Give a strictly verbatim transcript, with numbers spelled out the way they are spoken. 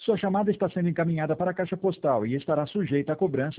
Sua chamada está sendo encaminhada para a caixa postal e estará sujeita à cobrança